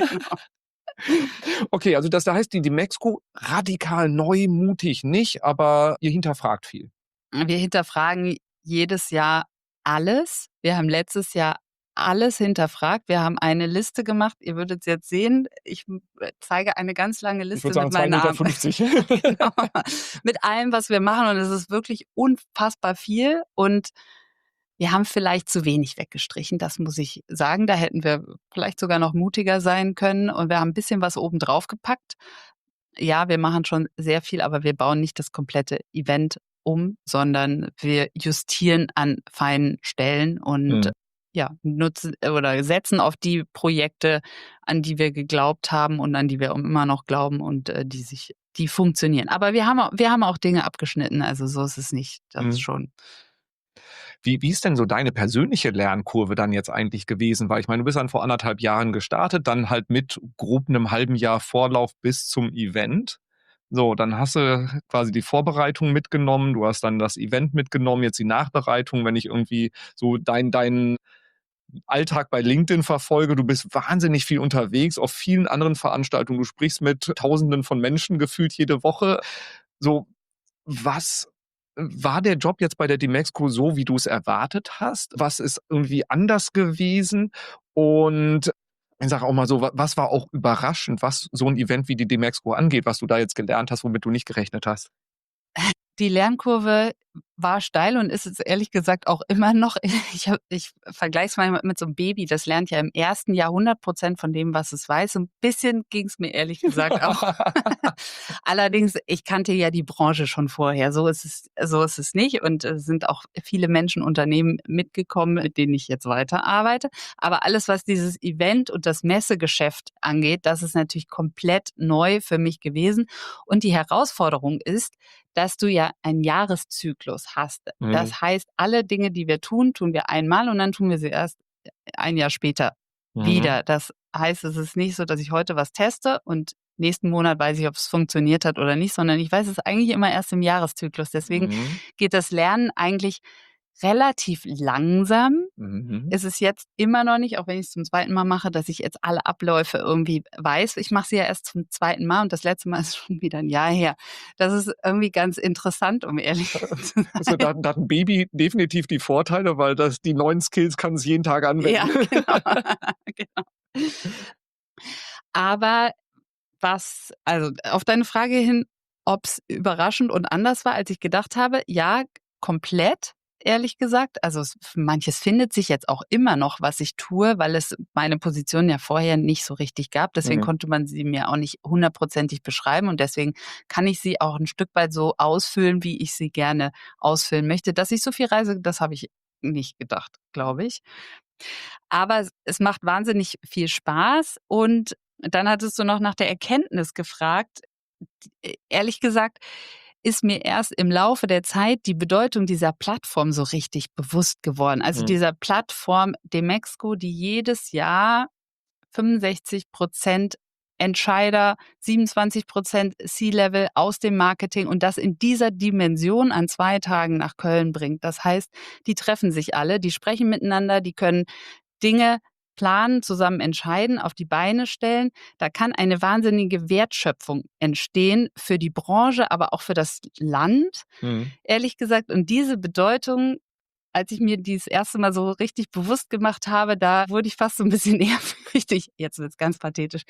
Genau. Okay, also das heißt, die Demexco radikal neu, mutig nicht, aber ihr hinterfragt viel. Wir hinterfragen jedes Jahr alles. Wir haben letztes Jahr alles hinterfragt. Wir haben eine Liste gemacht. Ihr würdet es jetzt sehen. Ich zeige eine ganz lange Ich Liste würde sagen mit meinen 2,50 Namen. Meter. Genau. Mit allem, was wir machen. Und es ist wirklich unfassbar viel. Und wir haben vielleicht zu wenig weggestrichen. Das muss ich sagen. Da hätten wir vielleicht sogar noch mutiger sein können. Und wir haben ein bisschen was oben drauf gepackt. Ja, wir machen schon sehr viel, aber wir bauen nicht das komplette Event um, sondern wir justieren an feinen Stellen und nutzen oder setzen auf die Projekte, an die wir geglaubt haben und an die wir immer noch glauben und die funktionieren. Aber wir haben auch Dinge abgeschnitten, also so ist es nicht. Das ist schon. Wie ist denn so deine persönliche Lernkurve dann jetzt eigentlich gewesen? Weil ich meine, du bist dann vor 1,5 Jahren gestartet, dann halt mit grob einem halben Jahr Vorlauf bis zum Event. So, dann hast du quasi die Vorbereitung mitgenommen, du hast dann das Event mitgenommen, jetzt die Nachbereitung, wenn ich irgendwie so deinen Alltag bei LinkedIn verfolge, du bist wahnsinnig viel unterwegs auf vielen anderen Veranstaltungen, du sprichst mit Tausenden von Menschen gefühlt jede Woche. So, was war der Job jetzt bei der Demexco so, wie du es erwartet hast? Was ist irgendwie anders gewesen? Und ich sage auch mal so, was war auch überraschend, was so ein Event wie die Demexco angeht, was du da jetzt gelernt hast, womit du nicht gerechnet hast? Die Lernkurve war steil und ist es ehrlich gesagt auch immer noch. Ich vergleiche es mal mit so einem Baby, das lernt ja im ersten Jahr 100% von dem, was es weiß. So ein bisschen ging es mir ehrlich gesagt auch. Allerdings, ich kannte ja die Branche schon vorher. So ist es nicht. Und es sind auch viele Menschen, Unternehmen mitgekommen, mit denen ich jetzt weiterarbeite. Aber alles, was dieses Event und das Messegeschäft angeht, das ist natürlich komplett neu für mich gewesen. Und die Herausforderung ist, dass du ja einen Jahreszyklus hast. Das heißt, alle Dinge, die wir tun wir einmal und dann tun wir sie erst ein Jahr später wieder. Das heißt, es ist nicht so, dass ich heute was teste und nächsten Monat weiß ich, ob es funktioniert hat oder nicht, sondern ich weiß es eigentlich immer erst im Jahreszyklus. Deswegen geht das Lernen eigentlich relativ langsam. Ist es jetzt immer noch nicht, auch wenn ich es zum zweiten Mal mache, dass ich jetzt alle Abläufe irgendwie weiß. Ich mache sie ja erst zum zweiten Mal und das letzte Mal ist schon wieder ein Jahr her. Das ist irgendwie ganz interessant, um ehrlich zu sein. Also da hat ein Baby definitiv die Vorteile, weil die neuen Skills kann es jeden Tag anwenden. Ja, genau. Aber also auf deine Frage hin, ob es überraschend und anders war, als ich gedacht habe, ja, komplett. Ehrlich gesagt, also manches findet sich jetzt auch immer noch, was ich tue, weil es meine Position ja vorher nicht so richtig gab. Deswegen konnte man sie mir auch nicht 100%ig beschreiben und deswegen kann ich sie auch ein Stück weit so ausfüllen, wie ich sie gerne ausfüllen möchte. Dass ich so viel reise, das habe ich nicht gedacht, glaube ich. Aber es macht wahnsinnig viel Spaß und dann hattest du noch nach der Erkenntnis gefragt. Ehrlich gesagt, ist mir erst im Laufe der Zeit die Bedeutung dieser Plattform so richtig bewusst geworden. Also dieser Plattform Demexco, die jedes Jahr 65% Entscheider, 27% C-Level aus dem Marketing und das in dieser Dimension an 2 Tagen nach Köln bringt. Das heißt, die treffen sich alle, die sprechen miteinander, die können Dinge planen, zusammen entscheiden, auf die Beine stellen. Da kann eine wahnsinnige Wertschöpfung entstehen für die Branche, aber auch für das Land, ehrlich gesagt. Und diese Bedeutung, als ich mir die das erste Mal so richtig bewusst gemacht habe, da wurde ich fast so ein bisschen ehrfürchtig. Jetzt wird es ganz pathetisch.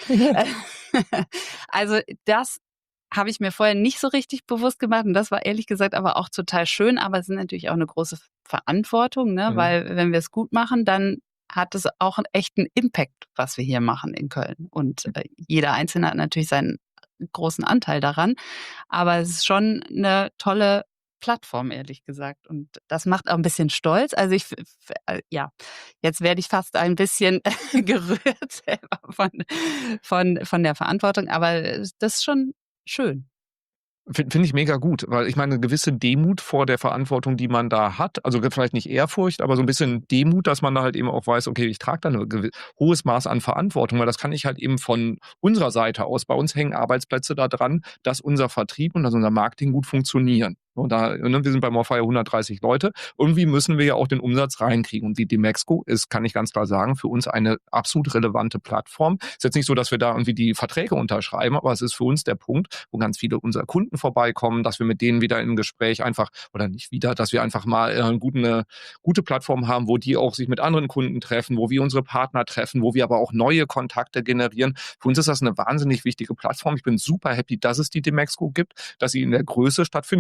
Also das habe ich mir vorher nicht so richtig bewusst gemacht und das war ehrlich gesagt aber auch total schön, aber es ist natürlich auch eine große Verantwortung, ne? Weil wenn wir es gut machen, dann hat es auch einen echten Impact, was wir hier machen in Köln. Und jeder Einzelne hat natürlich seinen großen Anteil daran. Aber es ist schon eine tolle Plattform, ehrlich gesagt. Und das macht auch ein bisschen stolz. Also jetzt werde ich fast ein bisschen gerührt selber von der Verantwortung. Aber das ist schon schön. Finde ich mega gut, weil ich meine, eine gewisse Demut vor der Verantwortung, die man da hat, also vielleicht nicht Ehrfurcht, aber so ein bisschen Demut, dass man da halt eben auch weiß, okay, ich trage da ein hohes Maß an Verantwortung, weil das kann ich halt eben von unserer Seite aus, bei uns hängen Arbeitsplätze da dran, dass unser Vertrieb und dass unser Marketing gut funktionieren. Und wir sind bei Morfire 130 Leute. Irgendwie müssen wir ja auch den Umsatz reinkriegen. Und die Demexco ist, kann ich ganz klar sagen, für uns eine absolut relevante Plattform. Ist jetzt nicht so, dass wir da irgendwie die Verträge unterschreiben, aber es ist für uns der Punkt, wo ganz viele unserer Kunden vorbeikommen, dass wir mit denen wieder in ein Gespräch dass wir einfach mal eine gute Plattform haben, wo die auch sich mit anderen Kunden treffen, wo wir unsere Partner treffen, wo wir aber auch neue Kontakte generieren. Für uns ist das eine wahnsinnig wichtige Plattform. Ich bin super happy, dass es die Demexco gibt, dass sie in der Größe stattfindet und auch, dass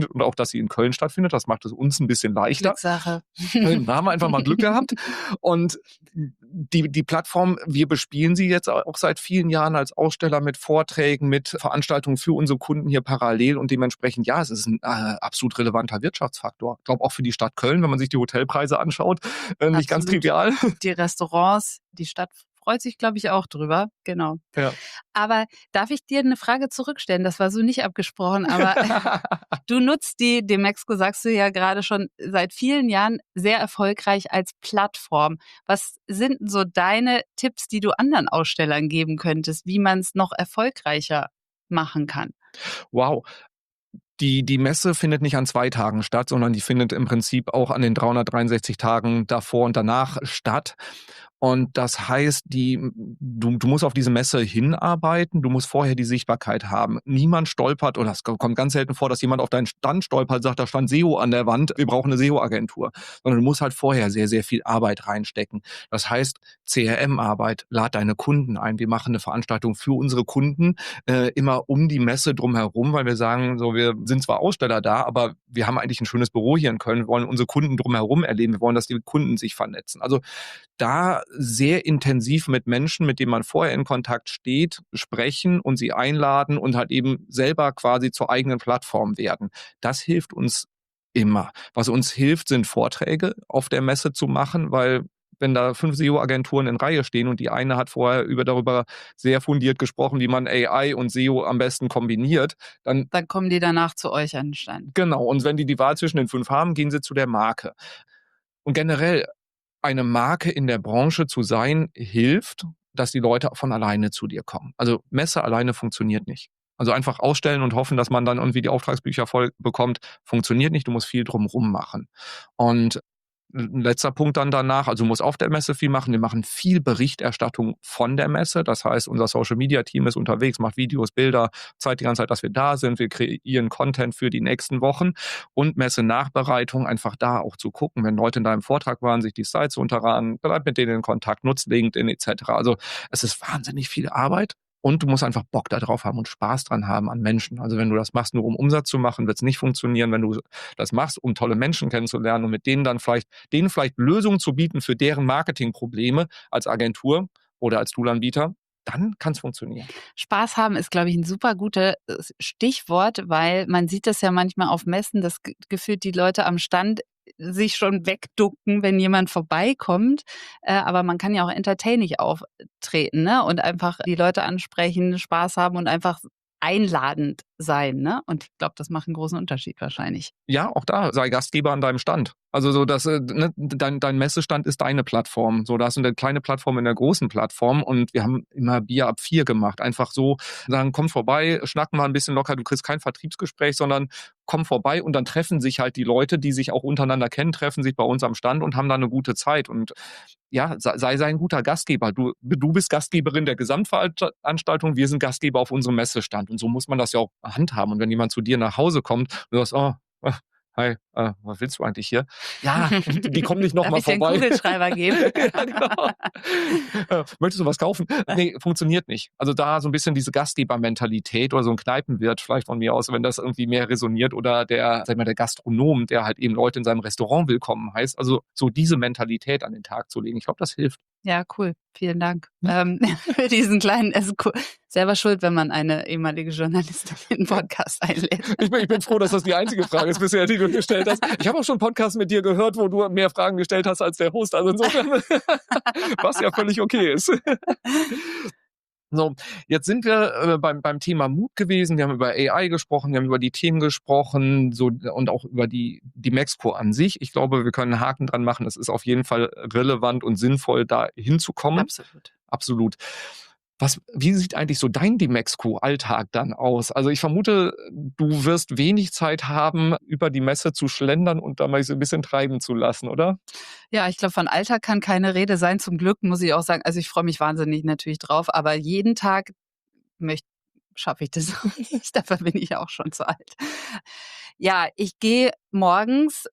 dass sie in Köln stattfindet. Das macht es uns ein bisschen leichter. Glückssache. Da haben wir einfach mal Glück gehabt. Und die Plattform, wir bespielen sie jetzt auch seit vielen Jahren als Aussteller mit Vorträgen, mit Veranstaltungen für unsere Kunden hier parallel. Und dementsprechend, ja, es ist ein absolut relevanter Wirtschaftsfaktor. Ich glaube auch für die Stadt Köln, wenn man sich die Hotelpreise anschaut, nicht ganz trivial. Die Restaurants, die Stadt freut sich, glaube ich, auch drüber. Genau. Ja. Aber darf ich dir eine Frage zurückstellen? Das war so nicht abgesprochen, aber du nutzt die Demexco, sagst du ja gerade schon, seit vielen Jahren sehr erfolgreich als Plattform. Was sind denn so deine Tipps, die du anderen Ausstellern geben könntest, wie man es noch erfolgreicher machen kann? Wow. Die Messe findet nicht an 2 Tagen statt, sondern die findet im Prinzip auch an den 363 Tagen davor und danach statt. Und das heißt, du musst auf diese Messe hinarbeiten, du musst vorher die Sichtbarkeit haben. Niemand stolpert, oder es kommt ganz selten vor, dass jemand auf deinen Stand stolpert und sagt, da stand SEO an der Wand, wir brauchen eine SEO-Agentur. Sondern du musst halt vorher sehr, sehr viel Arbeit reinstecken. Das heißt, CRM-Arbeit, lad deine Kunden ein. Wir machen eine Veranstaltung für unsere Kunden, immer um die Messe drumherum, weil wir sagen, so, wir sind zwar Aussteller da, aber wir haben eigentlich ein schönes Büro hier in Köln, wir wollen unsere Kunden drumherum erleben, wir wollen, dass die Kunden sich vernetzen. Also da sehr intensiv mit Menschen, mit denen man vorher in Kontakt steht, sprechen und sie einladen und halt eben selber quasi zur eigenen Plattform werden. Das hilft uns immer. Was uns hilft, sind Vorträge auf der Messe zu machen, weil wenn da 5 SEO-Agenturen in Reihe stehen und die eine hat vorher darüber sehr fundiert gesprochen, wie man AI und SEO am besten kombiniert, dann kommen die danach zu euch an den Stand. Genau, und wenn die Wahl zwischen den 5 haben, gehen sie zu der Marke. Und generell, eine Marke in der Branche zu sein, hilft, dass die Leute von alleine zu dir kommen. Also Messe alleine funktioniert nicht. Also einfach ausstellen und hoffen, dass man dann irgendwie die Auftragsbücher voll bekommt, funktioniert nicht. Du musst viel drumherum machen. Und ein letzter Punkt dann danach, also du musst auf der Messe viel machen. Wir machen viel Berichterstattung von der Messe. Das heißt, unser Social-Media-Team ist unterwegs, macht Videos, Bilder, zeigt die ganze Zeit, dass wir da sind. Wir kreieren Content für die nächsten Wochen und Messe-Nachbereitung, einfach da auch zu gucken, wenn Leute in deinem Vortrag waren, sich die Slides runterladen, bleib mit denen in Kontakt, nutzt LinkedIn etc. Also es ist wahnsinnig viel Arbeit. Und du musst einfach Bock da drauf haben und Spaß dran haben an Menschen. Also wenn du das machst, nur um Umsatz zu machen, wird es nicht funktionieren. Wenn du das machst, um tolle Menschen kennenzulernen und mit denen dann vielleicht Lösungen zu bieten für deren Marketingprobleme als Agentur oder als Tool-Anbieter, dann kann es funktionieren. Spaß haben ist, glaube ich, ein super gutes Stichwort, weil man sieht das ja manchmal auf Messen, dass gefühlt die Leute am Stand sich schon wegducken, wenn jemand vorbeikommt. Aber man kann ja auch entertaining auftreten, ne? Und einfach die Leute ansprechen, Spaß haben und einfach einladend sein, ne? Und ich glaube, das macht einen großen Unterschied wahrscheinlich. Ja, auch da, sei Gastgeber an deinem Stand. Also so, dass dein Messestand ist deine Plattform. So, da hast du eine kleine Plattform in der großen Plattform und wir haben immer Bier ab 4 gemacht. Einfach so sagen, komm vorbei, schnacken mal ein bisschen locker, du kriegst kein Vertriebsgespräch, sondern komm vorbei und dann treffen sich halt die Leute, die sich auch untereinander kennen, treffen sich bei uns am Stand und haben da eine gute Zeit. Und ja, sei ein guter Gastgeber. Du bist Gastgeberin der Gesamtveranstaltung, wir sind Gastgeber auf unserem Messestand. Und so muss man das ja auch handhaben. Und wenn jemand zu dir nach Hause kommt und du sagst, oh, hi, was willst du eigentlich hier? Ja, die kommen nicht nochmal vorbei. Darf ich dir einen Kugelschreiber geben? Ja, genau. Möchtest du was kaufen? Nee, funktioniert nicht. Also da so ein bisschen diese Gastgebermentalität oder so ein Kneipenwirt vielleicht von mir aus, wenn das irgendwie mehr resoniert oder der Gastronom, der halt eben Leute in seinem Restaurant willkommen heißt. Also so diese Mentalität an den Tag zu legen. Ich glaube, das hilft. Ja, cool. Vielen Dank für diesen kleinen, selber schuld, wenn man eine ehemalige Journalistin in den Podcast einlädt. Ich bin froh, dass das die einzige Frage ist bisher, die du gestellt hast. Ich habe auch schon Podcasts mit dir gehört, wo du mehr Fragen gestellt hast als der Host. Also insofern, was ja völlig okay ist. So, jetzt sind wir beim Thema Mut gewesen. Wir haben über AI gesprochen, wir haben über die Themen gesprochen so, und auch über die Demexco an sich. Ich glaube, wir können einen Haken dran machen. Es ist auf jeden Fall relevant und sinnvoll, da hinzukommen. Absolut. Wie sieht eigentlich so dein Demexco-Alltag dann aus? Also ich vermute, du wirst wenig Zeit haben, über die Messe zu schlendern und da mal so ein bisschen treiben zu lassen, oder? Ja, ich glaube, von Alltag kann keine Rede sein. Zum Glück muss ich auch sagen, also ich freue mich wahnsinnig natürlich drauf, aber jeden Tag schaffe ich das auch nicht. Dafür bin ich auch schon zu alt. Ja, ich gehe morgens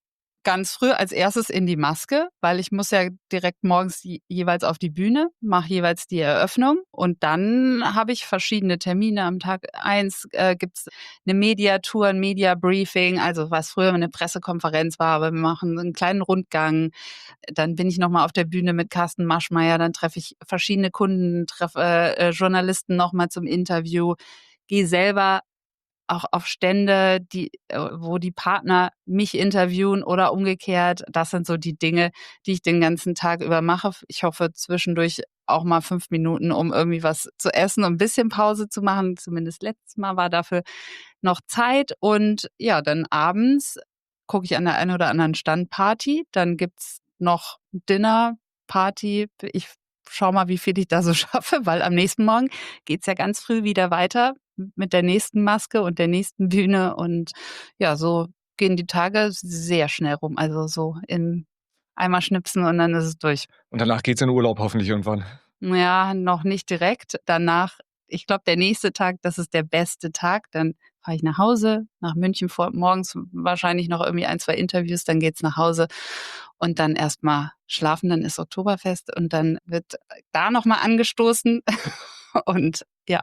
ganz früh als erstes in die Maske, weil ich muss ja direkt morgens jeweils auf die Bühne, mache jeweils die Eröffnung und dann habe ich verschiedene Termine. Am Tag 1 gibt's eine Mediatour, ein Media-Briefing, also was früher eine Pressekonferenz war, aber wir machen einen kleinen Rundgang. Dann bin ich nochmal auf der Bühne mit Carsten Maschmeyer, dann treffe ich verschiedene Kunden, treffe Journalisten nochmal zum Interview, gehe selber auch auf Stände, wo die Partner mich interviewen oder umgekehrt. Das sind so die Dinge, die ich den ganzen Tag über mache. Ich hoffe zwischendurch auch mal 5 Minuten, um irgendwie was zu essen und ein bisschen Pause zu machen. Zumindest letztes Mal war dafür noch Zeit. Und ja, dann abends gucke ich an der einen oder anderen Standparty. Dann gibt's noch Dinner, Party. Ich schau mal, wie viel ich da so schaffe, weil am nächsten Morgen geht's ja ganz früh wieder weiter mit der nächsten Maske und der nächsten Bühne. Und ja, so gehen die Tage sehr schnell rum. Also so im einmal schnipsen und dann ist es durch. Und danach geht's in den Urlaub hoffentlich irgendwann. Ja, noch nicht direkt. Danach, ich glaube, der nächste Tag, das ist der beste Tag. Dann fahre ich nach Hause, nach München, morgens wahrscheinlich noch irgendwie 1, 2 Interviews, dann geht's nach Hause und dann erstmal schlafen, dann ist Oktoberfest und dann wird da nochmal angestoßen und ja,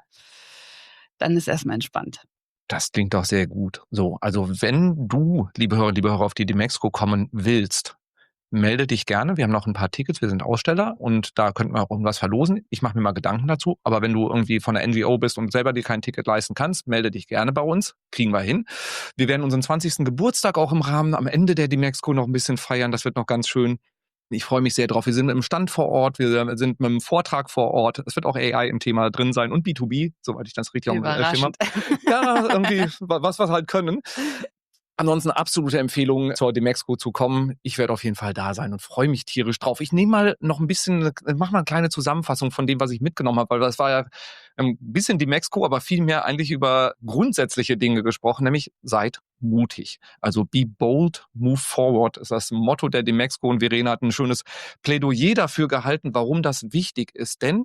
dann ist erstmal entspannt. Das klingt doch sehr gut. So, also wenn du, liebe Hörer, auf die Demexco kommen willst, melde dich gerne. Wir haben noch ein paar Tickets, wir sind Aussteller und da könnten wir auch irgendwas verlosen. Ich mache mir mal Gedanken dazu, aber wenn du irgendwie von der NGO bist und selber dir kein Ticket leisten kannst, melde dich gerne bei uns. Kriegen wir hin. Wir werden unseren 20. Geburtstag auch im Rahmen am Ende der Demexco noch ein bisschen feiern. Das wird noch ganz schön. Ich freue mich sehr drauf. Wir sind im Stand vor Ort, wir sind mit einem Vortrag vor Ort. Es wird auch AI im Thema drin sein und B2B, soweit ich das richtig auf dem Schirm habe. Ja, irgendwie was wir halt können. Ansonsten absolute Empfehlung, zur Demexco zu kommen. Ich werde auf jeden Fall da sein und freue mich tierisch drauf. Ich nehme mal noch ein bisschen, mach mal eine kleine Zusammenfassung von dem, was ich mitgenommen habe, weil das war ja ein bisschen Demexco, aber viel mehr eigentlich über grundsätzliche Dinge gesprochen, nämlich seid mutig. Also be bold, move forward ist das Motto der Demexco und Verena hat ein schönes Plädoyer dafür gehalten, warum das wichtig ist, denn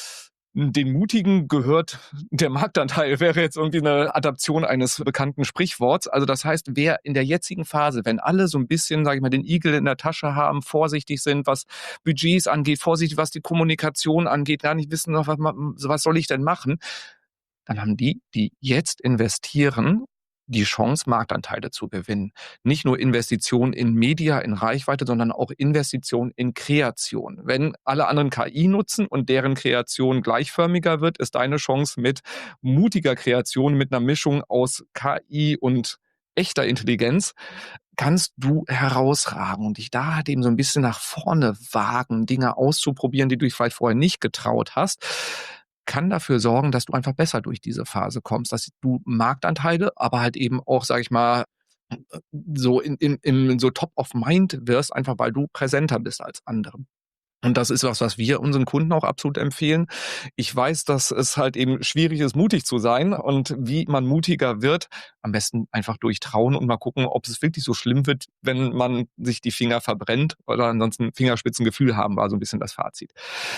den Mutigen gehört der Marktanteil, wäre jetzt irgendwie eine Adaption eines bekannten Sprichworts. Also das heißt, wer in der jetzigen Phase, wenn alle so ein bisschen, sage ich mal, den Igel in der Tasche haben, vorsichtig sind, was Budgets angeht, vorsichtig, was die Kommunikation angeht, gar nicht wissen, was soll ich denn machen, dann haben die jetzt investieren, die Chance, Marktanteile zu gewinnen. Nicht nur Investitionen in Media, in Reichweite, sondern auch Investitionen in Kreation. Wenn alle anderen KI nutzen und deren Kreation gleichförmiger wird, ist deine Chance mit mutiger Kreation, mit einer Mischung aus KI und echter Intelligenz, kannst du herausragen und dich da halt eben so ein bisschen nach vorne wagen, Dinge auszuprobieren, die du dich vielleicht vorher nicht getraut hast, kann dafür sorgen, dass du einfach besser durch diese Phase kommst, dass du Marktanteile, aber halt eben auch, sage ich mal, so in so top of mind wirst, einfach weil du präsenter bist als andere. Und das ist was wir unseren Kunden auch absolut empfehlen. Ich weiß, dass es halt eben schwierig ist, mutig zu sein und wie man mutiger wird, am besten einfach durchtrauen und mal gucken, ob es wirklich so schlimm wird, wenn man sich die Finger verbrennt oder ansonsten Fingerspitzengefühl haben, war so ein bisschen das Fazit.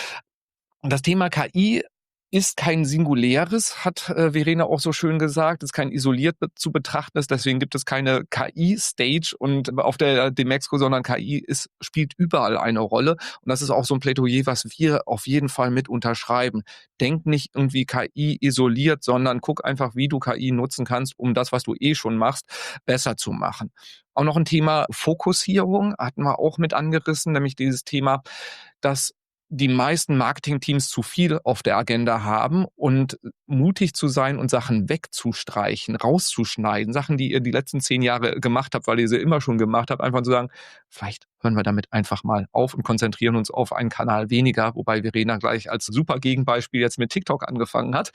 Und das Thema KI ist kein singuläres, hat Verena auch so schön gesagt, ist kein isoliert zu betrachtendes, deswegen gibt es keine KI-Stage und auf der Demexco, sondern KI spielt überall eine Rolle und das ist auch so ein Plädoyer, was wir auf jeden Fall mit unterschreiben. Denk nicht irgendwie KI isoliert, sondern guck einfach, wie du KI nutzen kannst, um das, was du schon machst, besser zu machen. Auch noch ein Thema Fokussierung hatten wir auch mit angerissen, nämlich dieses Thema, dass die meisten Marketingteams zu viel auf der Agenda haben und mutig zu sein und Sachen wegzustreichen, rauszuschneiden, Sachen, die ihr die letzten 10 Jahre gemacht habt, weil ihr sie immer schon gemacht habt, einfach zu sagen, vielleicht hören wir damit einfach mal auf und konzentrieren uns auf einen Kanal weniger, wobei Verena gleich als super Gegenbeispiel jetzt mit TikTok angefangen hat.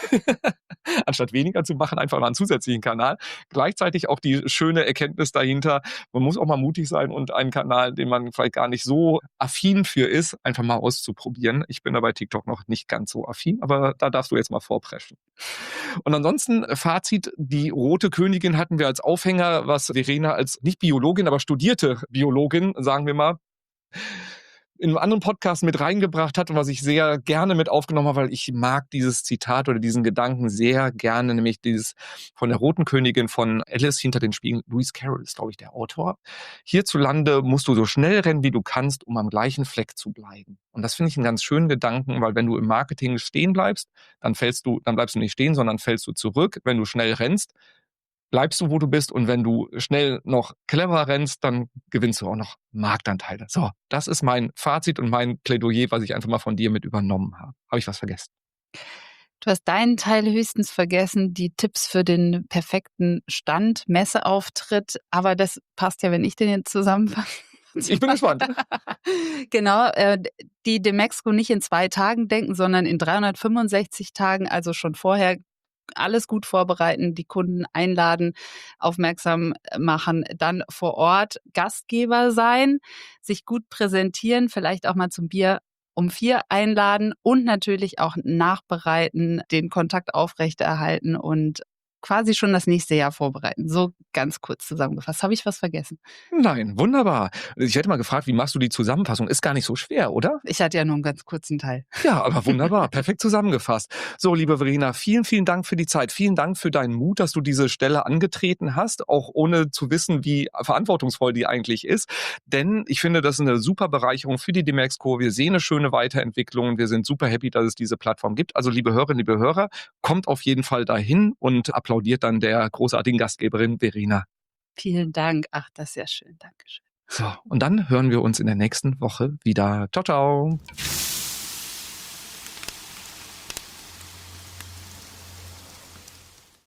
Anstatt weniger zu machen, einfach mal einen zusätzlichen Kanal. Gleichzeitig auch die schöne Erkenntnis dahinter, man muss auch mal mutig sein und einen Kanal, den man vielleicht gar nicht so affin für ist, einfach mal auszuprobieren. Ich bin da bei TikTok noch nicht ganz so affin, aber da darfst du jetzt mal vorpreschen. Und ansonsten Fazit, die rote Königin hatten wir als Aufhänger, was Verena als nicht Biologin, aber studierte Biologin, sagen wir mal, in einem anderen Podcast mit reingebracht hat und was ich sehr gerne mit aufgenommen habe, weil ich mag dieses Zitat oder diesen Gedanken sehr gerne, nämlich dieses von der Roten Königin von Alice hinter den Spiegeln. Lewis Carroll ist, glaube ich, der Autor. Hierzulande musst du so schnell rennen, wie du kannst, um am gleichen Fleck zu bleiben. Und das finde ich einen ganz schönen Gedanken, weil wenn du im Marketing stehen bleibst, dann bleibst du nicht stehen, sondern fällst du zurück. Wenn du schnell rennst, bleibst du, wo du bist. Und wenn du schnell noch clever rennst, dann gewinnst du auch noch Marktanteile. So, das ist mein Fazit und mein Plädoyer, was ich einfach mal von dir mit übernommen habe. Habe ich was vergessen? Du hast deinen Teil höchstens vergessen, die Tipps für den perfekten Stand, Messeauftritt. Aber das passt ja, wenn ich den jetzt zusammenfasse. Ich bin gespannt. Genau, die Demexco nicht in 2 Tagen denken, sondern in 365 Tagen, also schon vorher alles gut vorbereiten, die Kunden einladen, aufmerksam machen, dann vor Ort Gastgeber sein, sich gut präsentieren, vielleicht auch mal zum Bier um 4 einladen und natürlich auch nachbereiten, den Kontakt aufrechterhalten und quasi schon das nächste Jahr vorbereiten. So ganz kurz zusammengefasst. Habe ich was vergessen? Nein, wunderbar. Ich hätte mal gefragt, wie machst du die Zusammenfassung? Ist gar nicht so schwer, oder? Ich hatte ja nur einen ganz kurzen Teil. Ja, aber wunderbar. Perfekt zusammengefasst. So, liebe Verena, vielen, vielen Dank für die Zeit. Vielen Dank für deinen Mut, dass du diese Stelle angetreten hast, auch ohne zu wissen, wie verantwortungsvoll die eigentlich ist. Denn ich finde, das ist eine super Bereicherung für die Demexco. Wir sehen eine schöne Weiterentwicklung. Wir sind super happy, dass es diese Plattform gibt. Also, liebe Hörerinnen, liebe Hörer, kommt auf jeden Fall dahin und applaudiert dann der großartigen Gastgeberin Verena. Vielen Dank. Ach, das ist ja schön. Dankeschön. So, und dann hören wir uns in der nächsten Woche wieder. Ciao, ciao.